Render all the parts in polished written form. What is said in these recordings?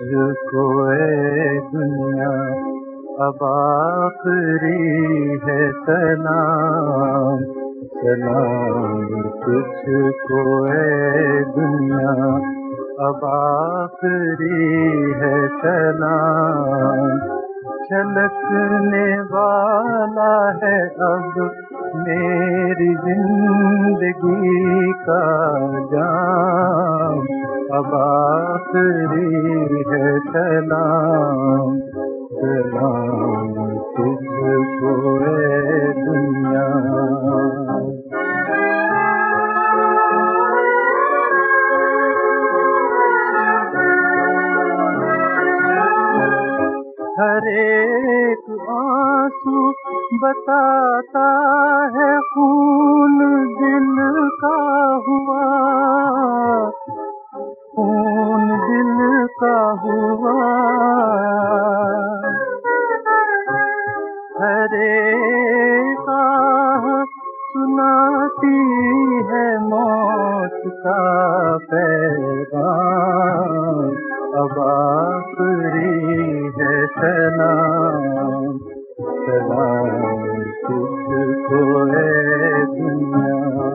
तुझको ए दुनिया अब आखिरी है सलाम। सलाम तुझको ए दुनिया अब आखिरी है सलाम। छलकने वाला है अब मेरी जिंदगी का जाम। अब आखिरी है सलाम। सलाम तुझको ए दुनिया। हर एक आंसू बताता है खून दिल का हुआ। खून दिल का हुआ। हर एक आह सुनाती है मौत का पैगाम। अब आखिरी है सलाम। सलाम तुझको ए दुनिया।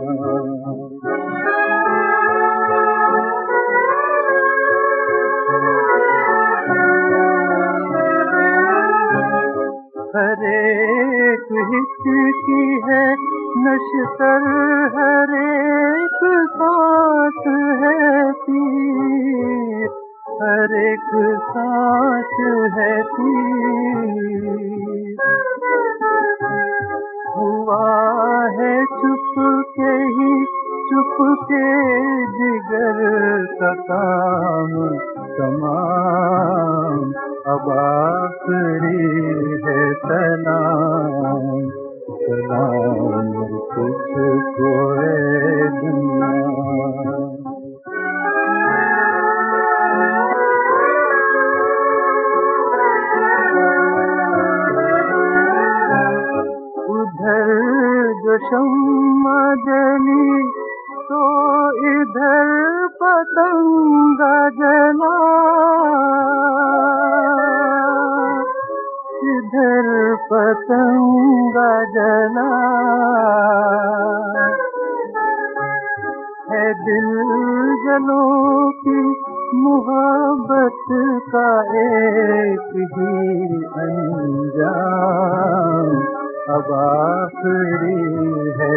हर एक हिचकी है नश्तर, हर एक सांस है तीर। हर एक सांस है तीर। हुआ है चुपके ही चुपके जिगर का काम तमाम। अब आखिरी है सलाम। सलाम तुझको ए दुनिया। उधर जो शम्मा जली तो इधर पतंगा जला। इधर पतंगा जला। है दिल जलों की मोहब्बत का एक ही अंजाम। अब आखिरी है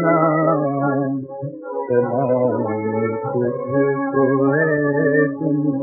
सलाम। सलाम तुझको ए दुनिया।